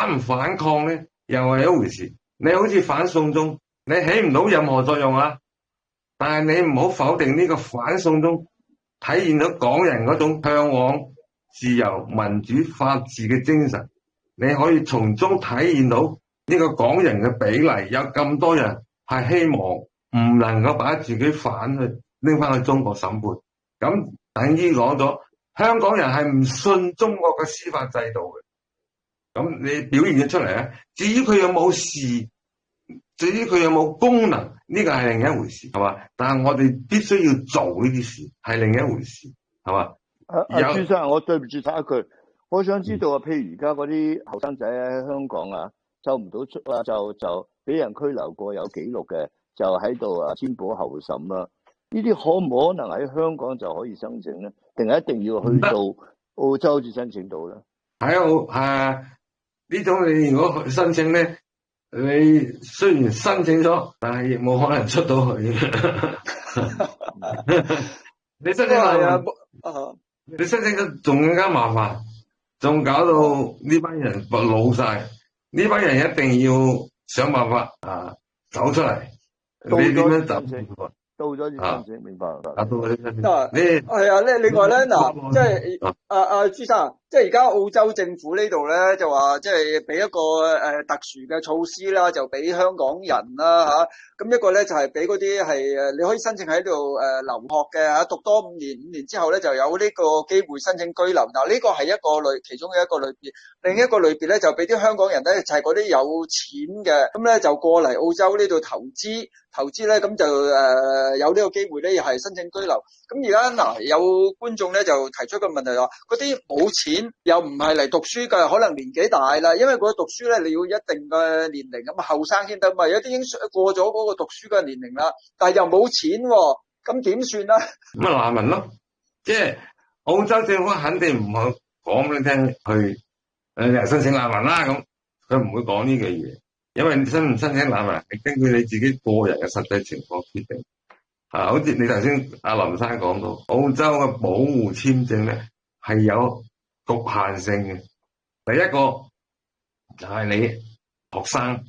反唔反抗咧，又係一回事。你好似反送中，你起唔到任何作用啊！但係你唔好否定呢個反送中體現到港人嗰種向往自由、民主、法治嘅精神。你可以從中體現到呢個港人嘅比例，有咁多人係希望唔能夠把自己反去拎翻去中國審判，咁等於講咗香港人係唔信中國嘅司法制度嘅。咁你表現咗出嚟咧，至於佢有冇事，至於佢有冇功能，呢個係另一回事，係嘛？但係我哋必須要做呢啲事，係另一回事，係嘛？ 朱生，我對唔住插一句，我想知道啊，譬如而家嗰啲後生仔喺香港啊，走唔到出啊，就俾人拘留過有記錄嘅，就喺度先保後審啦。呢啲可唔可能喺香港就可以申請咧？定係一定要去到澳洲至申請到咧？ 係啊，呢種你如果申請咧，你雖然申請咗，但係亦冇可能出到去。你申請你申請咗仲更加麻煩，仲搞到呢班人老晒。呢班人一定要想辦法走出嚟。你點樣走？ 到咗要申請，明白。 到咗申請。 係啊，另外咧嗱，即係朱生，即係而家澳洲政府呢度咧就話，即係俾一個特殊嘅措施啦，就俾香港人啦嚇。咁一個咧就係俾嗰啲係你可以申請喺度留學嘅嚇，讀多5年，5年之後咧就有呢個機會申請居留。嗱，呢個係一個其中嘅一個類別，另一個類別咧就俾啲香港人咧就係嗰啲有錢嘅，咁咧就過嚟澳洲呢度投資咧，咁就有呢個機會咧，又係申請居留。咁而家嗱，有觀眾咧就提出個問題話，嗰啲冇錢又唔係嚟讀書嘅，可能年紀大啦，因為佢讀書咧你要一定嘅年齡，咁後生先得嘛。有啲已經過咗嗰個讀書嘅年齡啦，但係又冇錢喎，咁點算咧？ 咁難民咯，即係澳洲政府肯定唔會講俾你聽去申請難民啦，咁佢唔會講呢句嘢。因為申唔申請難民係根據你自己個人嘅實際情況決定。好似你頭先阿林生講到，澳洲嘅保護簽證咧係有局限性嘅。第一個就係你學生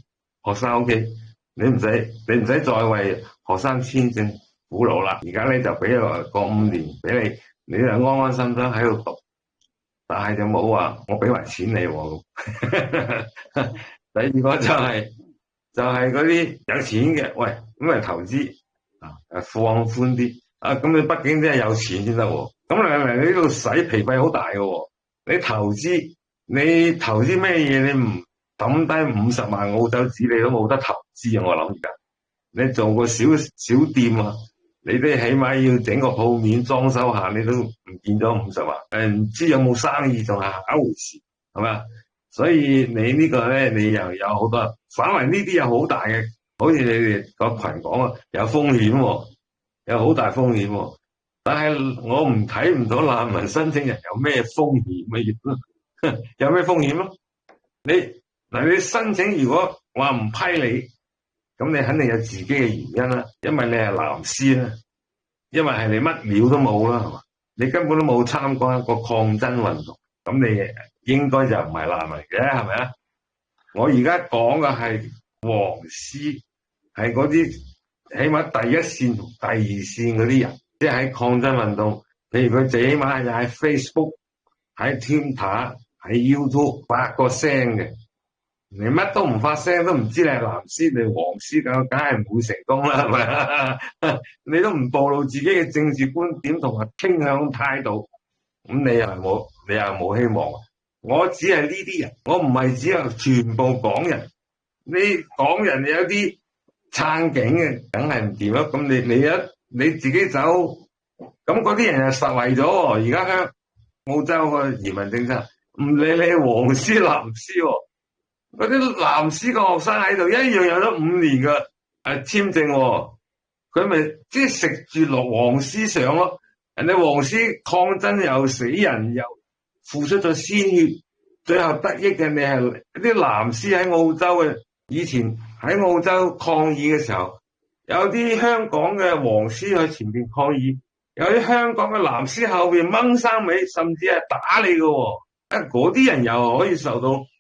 OK， 你唔使再為學生簽證苦惱啦。而家咧就俾個5年俾你就安安心心喺度讀，但係就冇話我俾埋錢你喎。第二個就係嗰啲有錢嘅，喂，咁嚟投資放寬啲咁你畢竟真係有錢先得喎。咁你嚟呢度使皮費好大嘅喎。你投資咩嘢？你唔抌低50萬澳洲紙，你都冇得投資啊！我諗而家你做個小店啊，你都起碼要整個鋪面裝修下，你都唔見咗50萬。唔知有冇生意仲係下一回事，係咪啊？所以你呢個咧，你又有好多，反為呢啲有好大嘅，好似你哋個群講啊，有風險喎，有好大風險喎。但係我睇唔到難民申請人有咩風險嘅嘢，有咩風險咯？你申請如果話唔批你，咁你肯定有自己嘅原因啦，因為你係藍絲啦，因為係你乜料都冇啦，係嘛？你根本都冇參加過抗爭運動，咁你應該就唔係難民嘅，係咪啊？我而家講嘅係黃絲，係嗰啲起碼第一線同第二線嗰啲人，即係喺抗爭運動，譬如佢最起碼就喺 Facebook、喺 Twitter、喺 YouTube 發個聲嘅，你乜都唔發聲都唔知你係藍絲定黃絲，梗係唔會成功啦，係咪啊？你都唔暴露自己嘅政治觀點同埋傾向態度，咁你又冇希望。我只係呢啲人，我唔係只有全部港人。你港人有啲撐警嘅，梗係唔掂啦。咁你自己走，咁嗰啲人又實惠咗。而家澳洲嘅移民政策唔理你黃絲藍絲，嗰啲藍絲嘅學生喺度一樣有咗5年嘅簽證，佢咪即係食住落黃絲上咯。人哋黃絲抗爭又死人又付出咗鮮血，最後得益嘅你係啲藍絲喺澳洲嘅。以前喺澳洲抗議嘅時候，有啲香港嘅黃絲喺前邊抗議，有啲香港嘅藍絲後邊掹生尾，甚至係打你嘅。嗰啲人又可以受到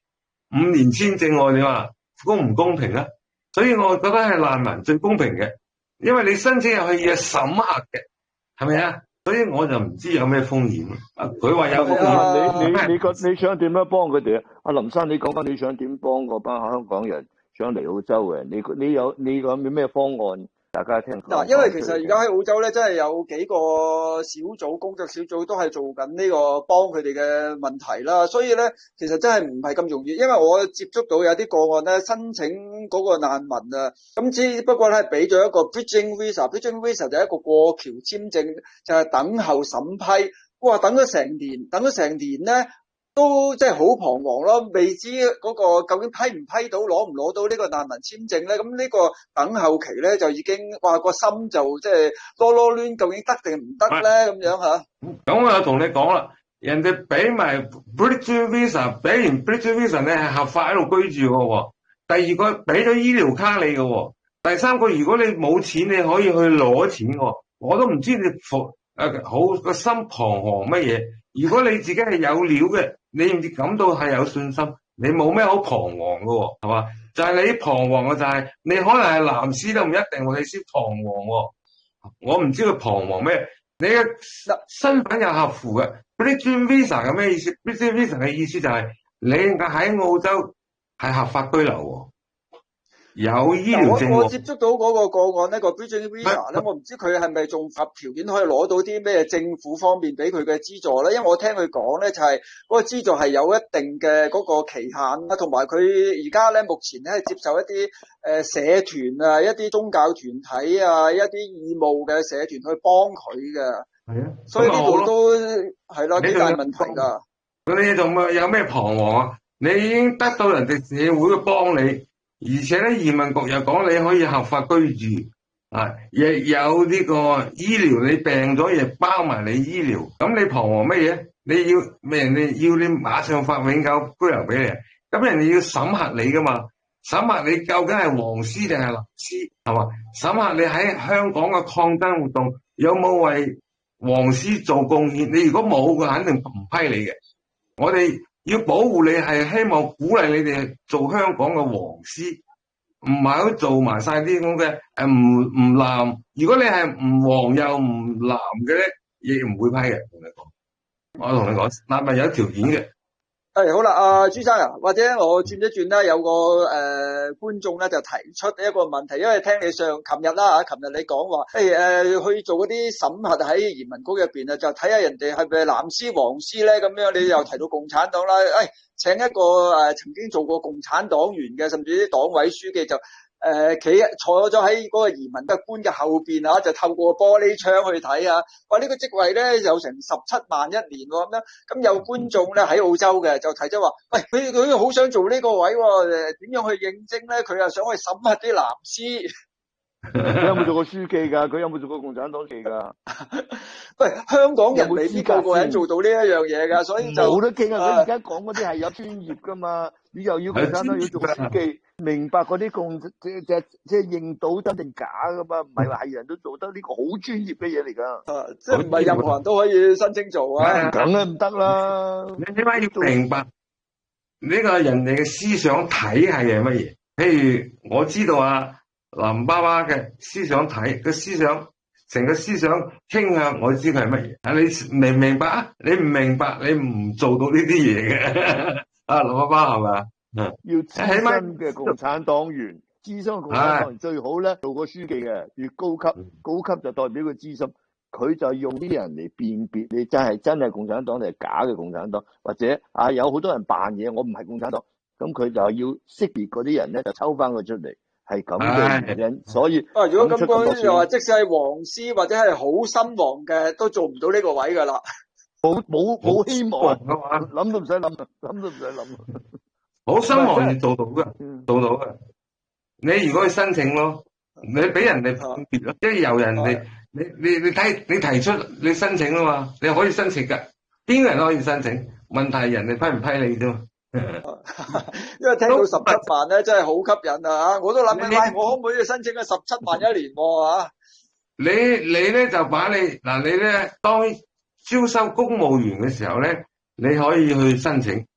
5年簽證喎，你話公唔公平啊？所以我覺得係難民最公平嘅，因為你申請入去要審核嘅，係咪啊？所以我就唔知有咩風險。佢話有風險， 你想點樣幫佢哋啊？阿林生，你講翻你想點幫嗰班香港人想嚟澳洲嘅？你有咩方案？大家聽嗱，因為其實而家喺澳洲咧，真係有幾個小組工作小組都係做緊呢個幫佢哋嘅問題啦，所以咧其實真係唔係咁容易，因為我接觸到有啲個案咧，申請嗰個難民啊，咁只不過咧俾咗一個 bridging visa 就係一個過橋簽證，就係等候審批。哇，等咗成年咧。都即係好彷徨咯，未知嗰個究竟批唔批到，攞唔攞到呢個難民簽證咧？咁呢個等候期咧就已經話個心就即係囉囉攣，究竟得定唔得咧？咁樣吓。 咁我又同你講啦，人哋俾埋 Bridging Visa， 俾完 Bridging Visa 你係合法喺度居住嘅。第二個俾咗醫療卡你嘅，第三個如果你冇錢，你可以去攞錢嘅。我都唔知你好個心彷徨乜嘢。如果你自己係有料嘅，你唔感到係有信心，你冇咩好彷徨嘅，係嘛？就係你彷徨嘅就係你可能係藍絲都唔一定，你先彷徨。我唔知佢彷徨咩，你嘅身份又合符嘅。Bridging Visa 係咩意思？Bridging Visa 嘅意思就係你喺澳洲係合法居留。有醫療證。 我接觸到嗰個個案呢個 Bridging Visa 咧，我唔知佢係咪仲合條件可以攞到啲咩政府方面俾佢嘅資助咧？因為我聽佢講咧，就係嗰個資助係有一定嘅嗰個期限啦，同埋佢而家咧目前咧係接受一啲社團啊、一啲宗教團體啊、一啲義務嘅社團去幫佢嘅。 係啊， 所以呢度都係啦，幾大問題㗎。 你仲有咩彷徨啊？你已經得到人哋社會嘅幫你。而且咧，移民局又講你可以合法居住，亦有呢個醫療，你病咗亦包埋你醫療。咁你彷徨乜嘢？你要人哋要你馬上發永久居留俾你，咁人哋要審核你噶嘛？審核你究竟係黃絲定係藍絲，係嘛？審核你喺香港嘅抗爭活動有冇為黃絲做貢獻？你如果冇，佢肯定唔批你嘅。我哋要保護你，係希望鼓勵你哋做香港嘅黃絲，唔係好做埋晒啲咁嘅唔藍。如果你係唔黃又唔藍嘅咧，亦唔會批嘅。同你講，我同你講，但係有條件嘅。 好啦，阿朱生啊，或者我轉一轉啦，有個觀眾咧就提出一個問題，因為聽你琴日你講話，去做嗰啲審核喺移民局入邊啊，就睇下人哋係咪藍絲黃絲咧，咁樣你又提到共產黨啦，請一個曾經做過共產黨員嘅，甚至啲黨委書記就坐咗喺嗰個移民嘅官嘅後邊啊，就透過玻璃窗去睇啊，話呢個職位咧有成17萬一年咁樣，咁有觀眾咧喺澳洲嘅就提出話，喂，佢好想做呢個位，點樣去應徵咧？佢又想去審核啲藍絲。 佢有冇做過書記㗎？佢有冇做過共產黨記㗎？ 喂，香港人未必個個人做到呢一樣嘢㗎，所以就冇得傾啊！佢而家講嗰啲係有專業㗎嘛，你又要共產黨要做書記，明白嗰啲即係認到真定假㗎嘛？唔係話係人都做得，呢個好專業嘅嘢嚟㗎。 即係唔係任何人都可以申請做啊？ 梗係唔得啦！ 你起碼要明白呢個人哋嘅思想體系係乜嘢？譬如我知道林爸爸嘅思想體，個思想成個思想傾向，我知佢係乜嘢。你明唔明白啊？你唔明白，你唔做到呢啲嘢嘅。林爸爸係咪啊？ 要資深嘅共產黨員，資深嘅共產黨員最好咧，做過書記嘅，越高級就代表佢資深。佢就用啲人嚟辨別你真係共產黨定係假嘅共產黨，或者有好多人扮嘢，我唔係共產黨，咁佢就要識別嗰啲人咧，就抽翻佢出嚟。係咁嘅原因，所以如果咁講又話，即使係黃絲或者係好深黃嘅，都做唔到呢個位噶啦。 冇希望嘅話，諗都唔使諗。 好深黃要做到嘅，做到嘅。你如果去申請咯，你俾人哋判別咯，即係由人哋你提出你申請啊嘛，你可以申請噶，邊個人都可以申請，問題係人哋批唔批你啫嘛。 因為聽到17萬咧，真係好吸引啊！我都諗緊，我可唔可以申請個17萬一年啊？ 你咧就把你咧當招收公務員嘅時候咧，你可以去申請。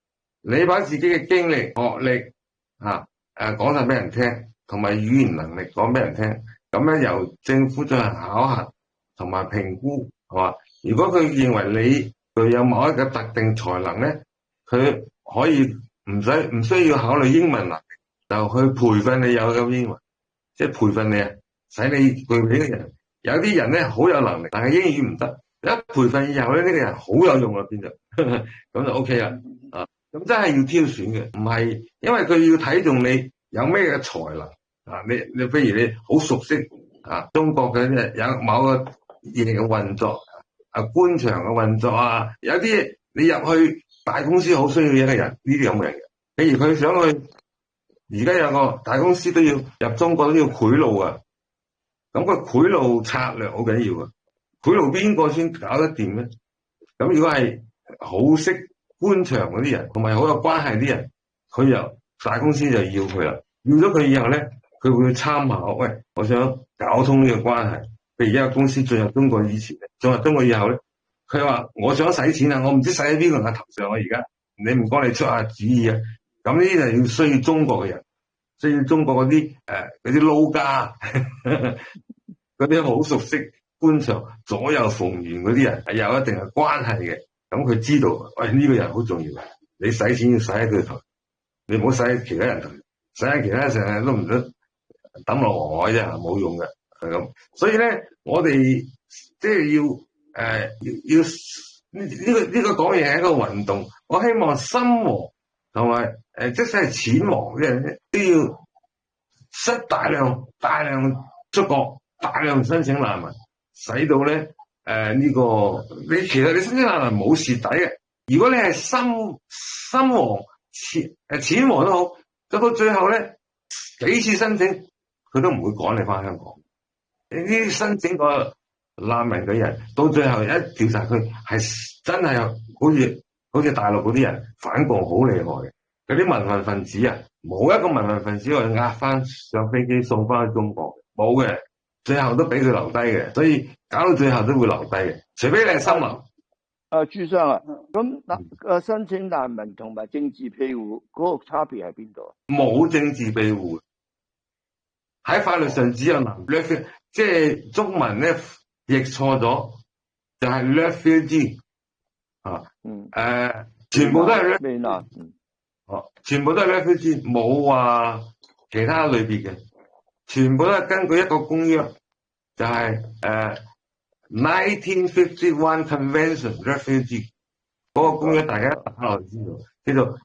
你把自己嘅經歷、學歷講晒俾人聽，同埋語言能力講俾人聽，咁咧由政府進行考核同埋評估，係嘛？如果佢認為你具有某一個特定才能咧，佢可以唔需要考慮英文能力，就去培訓你有咁英文，即係培訓你使你具備嘅人。有啲人咧好有能力，但係英語唔得，一培訓以後咧，呢個人好有用啦，變咗咁就 OK 啦。咁真係要挑選嘅，唔係因為佢要睇中你有咩嘅才能你譬如你好熟悉中國嘅有某個嘢嘅運作官場嘅運作有啲你入去大公司好需要一個人，呢啲咁嘅人。譬如佢想去而家有個大公司都要入中國都要賄賂啊，咁個賄賂策略好緊要啊，賄賂邊個先搞得掂咧？咁如果係好識官場嗰啲人，同埋好有關係啲人，佢由大公司就要佢啦。要咗佢以後咧，佢會參考，喂，我想搞通呢個關係。譬如一個公司進入中國以前，進入中國以後咧，佢話我想使錢啊，我唔知使喺邊個人嘅頭上啊，而家你唔該你出下主意啊。咁呢啲就要需要中國嘅人，需要中國嗰啲嗰啲撈家，嗰啲好熟悉官場左右逢源嗰啲人，係有一定嘅關係嘅。咁佢知道，喂，呢個人好重要，你使錢要使喺佢頭，你唔好使喺其他人頭，使喺其他人成日都唔得抌落河啫，冇用嘅，係咁。所以咧，我哋即係要呢個講嘢係一個運動。我希望心和同埋即使係錢和嘅人都要大量出國，大量申請難民，使到咧。呢個你其實你申請難民冇蝕底嘅，如果你係心和錢和都好，到最後咧幾次申請佢都唔會趕你翻香港。呢啲申請個難民嘅人，到最後一調查佢係真係好似大陸嗰啲人反共好厲害嘅，嗰啲民運分子冇一個民運分子可以押翻上飛機送翻去中國，冇嘅。最後都俾佢留低嘅，所以搞到最後都會留低嘅，除非你係深流。 朱生咁申請難民同埋政治庇護嗰個差別喺邊度？ 冇政治庇護，喺法律上只有難民，即係中文咧譯錯咗，就係 refugee 全部都係 refugee 全部都係 refugee， 冇話其他類別嘅。全部都係根據一個公約，就係1951 Convention Refugee 嗰個公約，大家打落去知道，叫做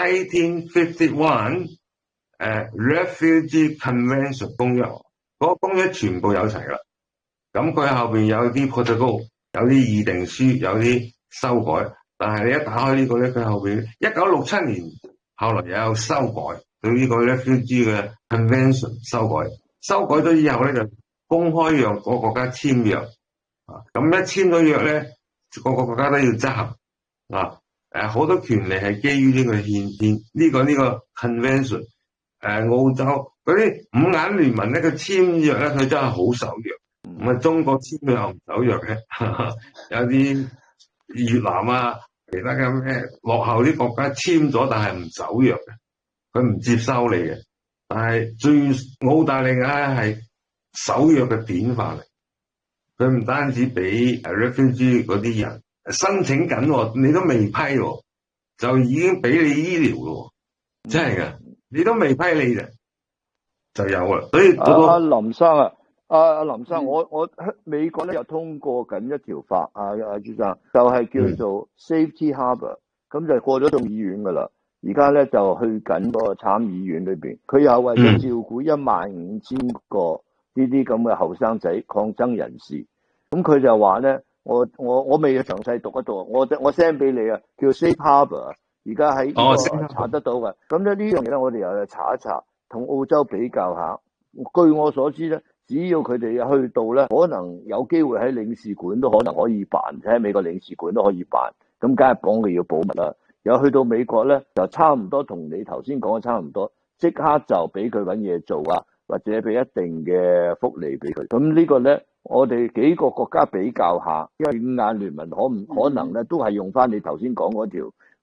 1951 Refugee Convention 公約。嗰個公約全部有齊啦。咁佢後邊有啲 protocol， 有啲議定書，有啲修改。但係你一打開呢個咧，佢後邊1967年後來又有修改。對呢個 refugee 嘅 convention 修改咗以後咧，就公開讓各個國家簽約咁一簽咗約咧，各個國家都要執行好多權利係基於呢個憲呢個 convention。澳洲嗰啲五眼聯盟咧，佢簽約咧，佢真係好守約。咁中國簽約又唔守約嘅，有啲越南其他嘅咩落後啲國家簽咗，但係唔守約嘅。佢唔接收你嘅，但係澳大利亞係守約嘅典範嚟。佢唔單止俾 refugee 嗰啲人申請緊，你都未批就已經俾你醫療咯，真係噶，你都未批你就有啦。所以林生林生，我美國咧又通過緊一條法朱生，就係叫做 Safety Harbor，咁就過咗眾議院噶啦。而家咧就去緊嗰個參議院裏邊，佢又為咗照顧15000個呢啲咁嘅後生仔抗爭人士，咁佢就話咧，我未詳細讀得到，我 send 俾你叫 Safe Harbor， 而家喺呢個查得到嘅。咁咧呢樣嘢咧，我哋又查一查，同澳洲比較下。據我所知咧，只要佢哋去到咧，可能有機會喺領事館都可能可以辦，喺美國領事館都可以辦。咁梗係講佢要保密啦。有去到美國咧，就差唔多同你頭先講嘅差唔多，即刻就俾佢搵嘢做或者俾一定嘅福利俾佢。咁呢個咧，我哋幾個國家比較下，因為五眼聯盟可能咧都係用翻你頭先講嗰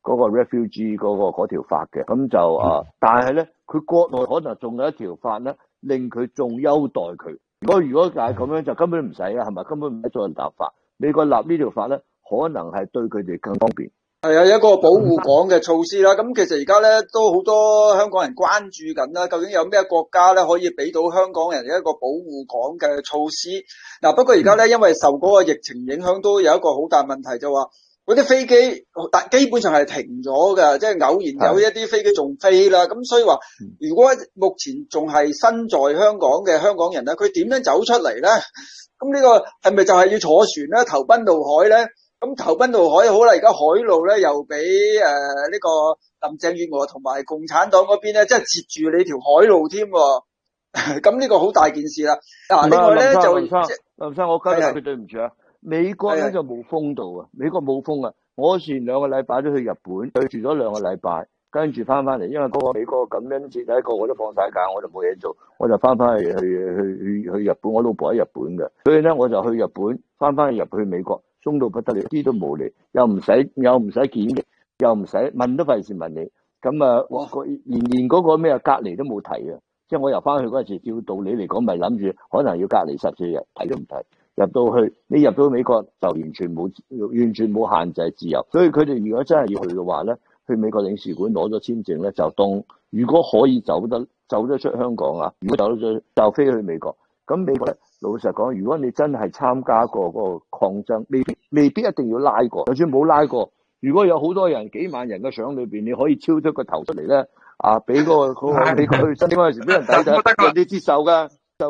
嗰個 refugee 嗰條法嘅，咁就但係咧，佢國內可能仲有一條法咧，令佢仲優待佢。如果就係咁樣，就根本唔使啦，係咪？根本唔使再立法。美國立呢條法咧，可能係對佢哋更方便。 係啊，有一個保護港嘅措施啦。咁其實而家咧都好多香港人關注緊啦，究竟有咩國家咧可以俾到香港人一個保護港嘅措施？嗱，不過而家咧因為受嗰個疫情影響，都有一個好大問題，就話嗰啲飛機基本上係停咗嘅，即係偶然有一啲飛機仲飛啦。咁所以話，如果目前仲係身在香港嘅香港人咧，佢點樣走出嚟咧？咁呢個係咪就係要坐船咧，投奔怒海咧？咁投奔怒海好啦，而家海路咧又俾呢個林鄭月娥同埋共產黨嗰邊咧，即係截住你條海路添。咁呢個好大件事啦。嗱，另外咧就林生，我今日佢對唔住啊，美國咧就冇風度啊，美國冇風啊。我前2個禮拜都去日本，去住咗2個禮拜，跟住翻嚟，因為嗰個美國感恩節第一個我都放晒假，我就冇嘢做，我就翻去日本，我老婆喺日本嘅，所以咧我就去日本，翻去美國。鬆到不得了，啲都冇嚟，又唔使檢疫，又唔使問都費事問你。咁啊，連嗰個咩隔離都冇提嘅，即係我又翻去嗰陣時，照道理嚟講，咪諗住可能要隔離14日，睇都唔睇。入到去，你入到美國就完全冇限制自由。所以佢哋如果真係要去嘅話咧，去美國領事館攞咗簽證咧，就當如果可以走得出香港啊，如果走得出就飛去美國。咁美國咧，老實講，如果你真係參加過嗰個抗爭，未必一定要拉過。就算冇拉過，如果有好多人幾萬人嘅相裏邊，你可以超出個頭出嚟咧，俾嗰個美國去申請嗰陣時，俾人睇睇，人哋接受㗎，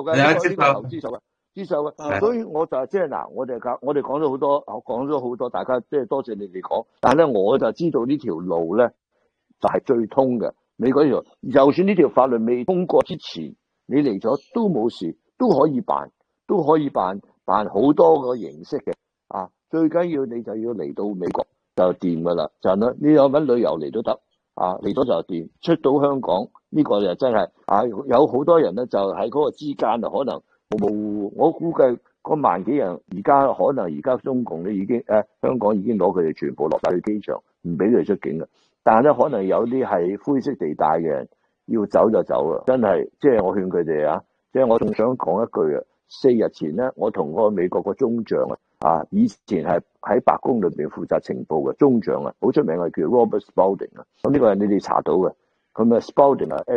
接受㗎。所以我就即係嗱，我哋講咗好多，大家即係多謝你哋講。但係咧，我就知道呢條路咧就係最通嘅。美國呢條，就算呢條法律未通過之前，你嚟咗都冇事。都可以辦好多個形式嘅啊！最緊要你就要嚟到美國就掂噶啦，就係啦，你有搵旅遊嚟都得啊，嚟咗就掂。出到香港呢個就真係啊，有好多人咧就喺嗰個之間啊，可能冇，我估計嗰萬幾人，而家中共咧已經香港已經攞佢哋全部落晒去機場，唔俾佢哋出境啦。但係咧，可能有啲係灰色地帶嘅人要走就走啦，真係即係我勸佢哋啊！即係我仲想講一句啊，4日前咧，我同嗰個美國個中將啊，以前係喺白宮裏邊負責情報嘅中將啊，好出名嘅叫 Robert Spalding 啊。咁呢個人你哋查到嘅，咁啊 Spalding 啊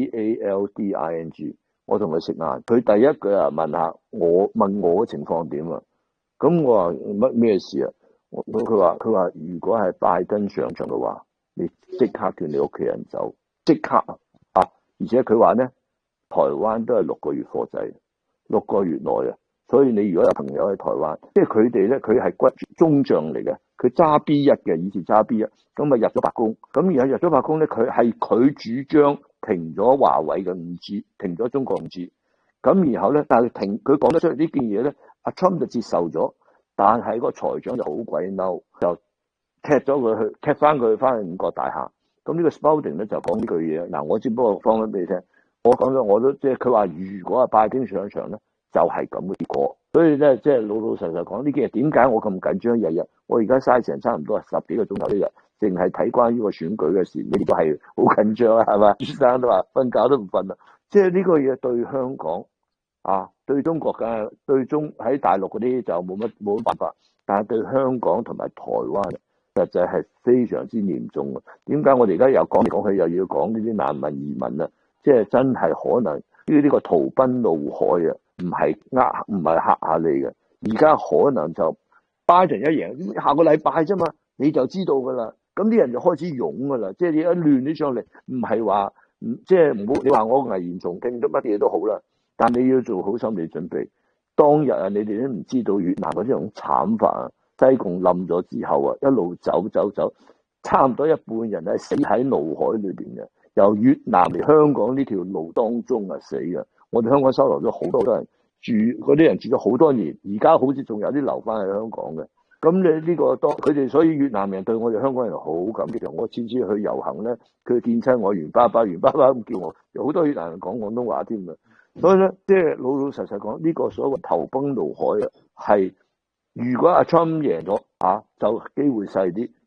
Spalding，我同佢食晏，佢第一句啊問我嘅情況點啊？咁我話咩事啊？佢話如果係拜登上場嘅話，你即刻叫你屋企人走，即刻啊！而且佢話咧。台灣都係6個月貨仔，6個月內啊，所以你如果有朋友喺台灣，即係佢哋咧，佢係中將嚟嘅，佢揸 B1嘅，以前揸 B1，咁啊入咗白宮，咁然後入咗白宮咧，佢主張停咗華為嘅5G，停咗中國5G，咁然後咧，但係佢講得出嚟呢件嘢咧，阿 Trump 就接受咗，但係個財長就好鬼嬲，就踢翻佢翻去5角大廈，咁呢個 Spalding 咧就講呢句嘢，嗱我只不過放翻俾你聽。我講咗，我都即係佢話，如果拜登上場咧，就係咁嘅結果。所以咧，即係老實講，呢幾日點解我咁緊張？日日我而家嘥成差唔多10幾個鐘頭一日，淨係睇關於個選舉嘅事，你都係好緊張啊，係嘛？朱生都話瞓覺都唔瞓啦。即係呢個嘢對香港啊，對中國嘅，喺大陸嗰啲就冇乜辦法，但係對香港同埋台灣實際係非常之嚴重嘅。點解我哋而家又講嚟講去又要講呢啲難民移民啊？即係真係可能呢個逃奔怒海啊，唔係嚇下你嘅。而家可能就拜登一贏，下個禮拜啫嘛，你就知道噶啦。咁啲人就開始湧噶啦，即係你一亂起上嚟，唔係話即係唔好你話我危言聳聽都乜嘢都好啦，但你要做好心理準備。當日啊，你哋都唔知道越南嗰種慘法啊，西貢冧咗之後啊，一路走，差唔多一半人係死喺怒海裏邊嘅。由越南嚟香港呢條路當中啊死嘅，我哋香港收留咗好多人住，嗰啲人住咗好多年，而家好似仲有啲留翻喺香港嘅。咁你呢個佢哋，所以越南人對我哋香港人好感激。我次次去遊行咧，佢見親我袁爸爸咁叫我，有好多越南人講廣東話添嘅。所以咧，即係老實講，呢個所謂投奔怒海啊，係如果阿 Trump 贏咗就機會細啲。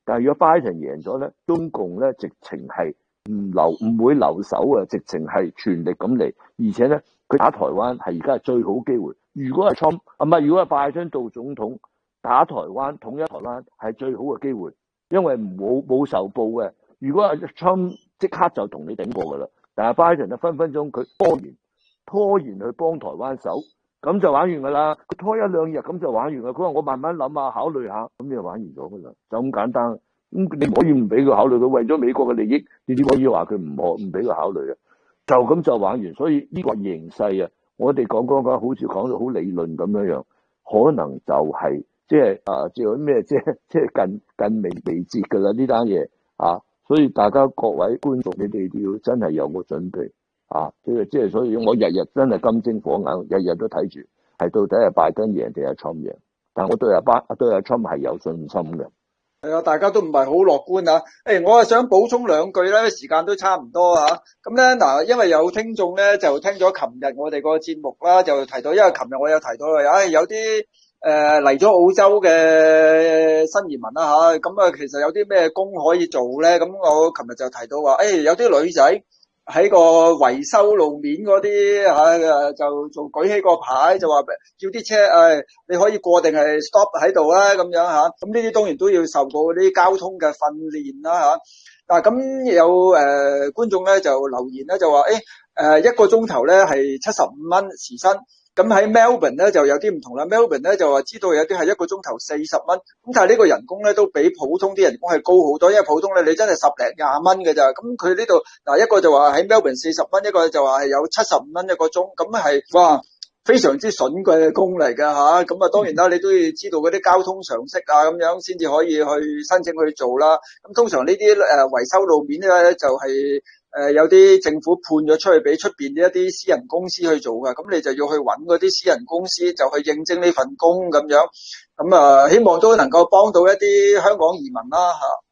但係如果拜登贏咗咧，中共咧直情係唔會留守啊，直情係全力咁嚟，而且咧佢打台灣係而家係最好機會。如果係 Trump 唔係，如果係拜登做總統打台灣統一台灣係最好嘅機會，因為冇仇報嘅。如果係 Trump 即刻就同你頂過噶啦，但係拜登就分分鐘佢拖延去幫台灣手，咁就玩完噶啦。佢拖一兩日咁就玩完噶。佢話我慢慢諗下，考慮下，咁就玩完咗噶啦，就咁簡單。咁你唔可以唔俾佢考慮，佢為咗美國嘅利益，你點可以話佢唔俾佢考慮啊？就咁就玩完。所以呢個形勢啊，我哋講好似講到好理論咁樣，可能就係即係咩即係近未捷噶啦呢單嘢啊！所以大家各位觀眾，你哋要真係有個準備啊！即係所以我日日真係金睛火眼，日日都睇住係到底係拜登贏定係 Trump 贏。但我對阿 Trump 係有信心嘅。 係啊，大家都唔係好樂觀啊！我係想補充兩句咧，時間都差唔多啊。咁咧嗱，因為有聽眾咧就聽咗琴日我哋個節目啦，就提到，因為琴日我有提到有啲嚟咗澳洲嘅新移民啦吓，咁啊其實有啲咩工可以做咧？咁我琴日就提到話，有啲女仔喺個維修路面嗰啲就做舉起個牌，就話叫啲車你可以過定係 stop 喺度啦咁樣吓。咁呢啲當然都要受過嗰啲交通嘅訓練啦吓。但係咁有觀眾咧就留言咧就話一個鐘頭咧係75蚊時薪。咁喺 Melbourne 咧就有啲唔同啦。Melbourne 咧就話知道有啲係一個鐘頭40蚊，咁但係呢個人工咧都比普通啲人工係高好多，因為普通咧你真係10零20蚊嘅咋。咁佢呢度一個就話喺 Melbourne 40蚊，一個就話係有75蚊一個鐘，咁係哇非常之筍嘅工嚟㗎吓。咁當然啦，你都要知道嗰啲交通常識啊，咁樣先至可以去申請去做啦。咁通常呢啲維修路面咧就係有啲政府判咗出去俾出邊一啲私人公司去做㗎，咁你就要去揾嗰啲私人公司就去應徵呢份工咁樣。咁希望都能夠幫到一啲香港移民啦吓。